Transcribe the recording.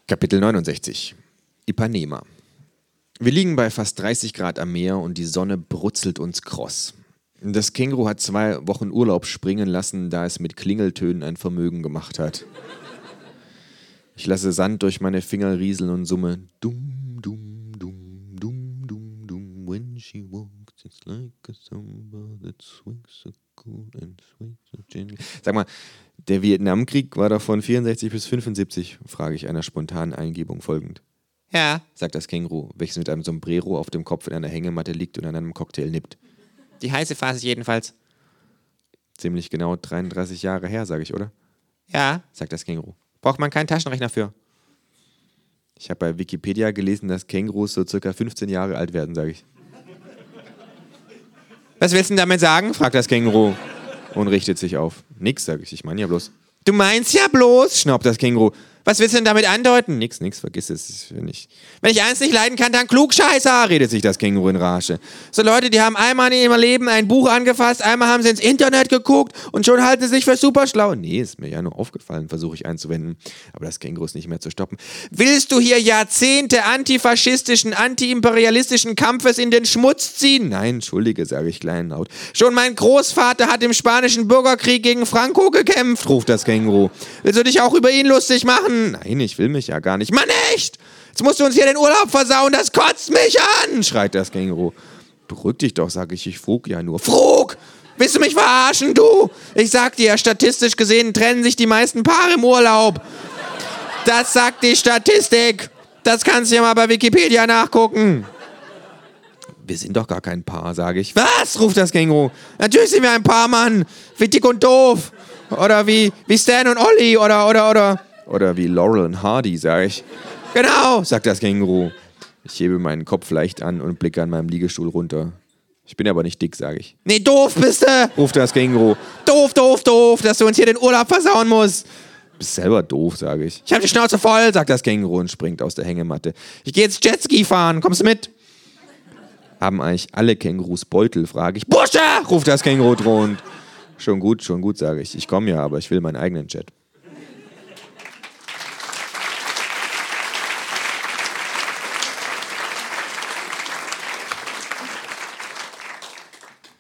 Kapitel 69. Ipanema. Wir liegen bei fast 30 Grad am Meer und die Sonne brutzelt uns kross. Das Känguru hat 2 Wochen Urlaub springen lassen, da es mit Klingeltönen ein Vermögen gemacht hat. Ich lasse Sand durch meine Finger rieseln und summe dum, dum, dum, dum, dum, dum. When she walks, it's like a samba that swings so cool and sways so gently. Sag mal, der Vietnamkrieg war doch von 64 bis 75, frage ich einer spontanen Eingebung folgend. Ja, sagt das Känguru, welches mit einem Sombrero auf dem Kopf in einer Hängematte liegt und an einem Cocktail nippt. Die heiße Phase jedenfalls. Ziemlich genau 33 Jahre her, sage ich, oder? Ja, sagt das Känguru. Braucht man keinen Taschenrechner für. Ich habe bei Wikipedia gelesen, dass Kängurus so circa 15 Jahre alt werden, sage ich. Was willst du denn damit sagen? Fragt das Känguru und richtet sich auf. Nix, sage ich. Ich meine ja bloß. Du meinst ja bloß, schnaubt das Känguru. Was willst du denn damit andeuten? Nix, vergiss es. Wenn ich eins nicht leiden kann, dann Klugscheißer, redet sich das Känguru in Rage. So Leute, die haben einmal in ihrem Leben ein Buch angefasst, einmal haben sie ins Internet geguckt und schon halten sie sich für super schlau. Nee, ist mir ja nur aufgefallen, versuche ich einzuwenden. Aber das Känguru ist nicht mehr zu stoppen. Willst du hier Jahrzehnte antifaschistischen, antiimperialistischen Kampfes in den Schmutz ziehen? Nein, entschuldige, sage ich kleinlaut. Schon mein Großvater hat im spanischen Bürgerkrieg gegen Franco gekämpft, ruft das Känguru. Willst du dich auch über ihn lustig machen? Nein, ich will mich ja gar nicht. Mann, echt? Jetzt musst du uns hier den Urlaub versauen, das kotzt mich an, schreit das Känguru. Beruhig dich doch, sag ich frug ja nur. Frug! Willst du mich verarschen, du? Ich sag dir, statistisch gesehen trennen sich die meisten Paare im Urlaub. Das sagt die Statistik. Das kannst du ja mal bei Wikipedia nachgucken. Wir sind doch gar kein Paar, sage ich. Was? Ruft das Känguru. Natürlich sind wir ein Paar, Mann. Wie dick und doof. Oder wie Stan und Olli oder wie Laurel und Hardy, sag ich. Genau, sagt das Känguru. Ich hebe meinen Kopf leicht an und blicke an meinem Liegestuhl runter. Ich bin aber nicht dick, sage ich. Nee, doof bist du, ruft das Känguru. Doof, dass du uns hier den Urlaub versauen musst. Bist selber doof, sage ich. Ich hab die Schnauze voll, sagt das Känguru und springt aus der Hängematte. Ich gehe jetzt Jetski fahren, kommst du mit? Haben eigentlich alle Kängurus Beutel, frage ich. Bursche, ruft das Känguru drohend. Schon gut, sage ich. Ich komme ja, aber ich will meinen eigenen Jet.